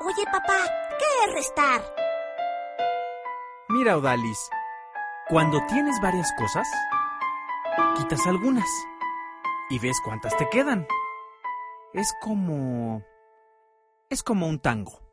Oye, papá, ¿qué es restar? Mira, Odalis, cuando tienes varias cosas, quitas algunas y ves cuántas te quedan. Es como un tango.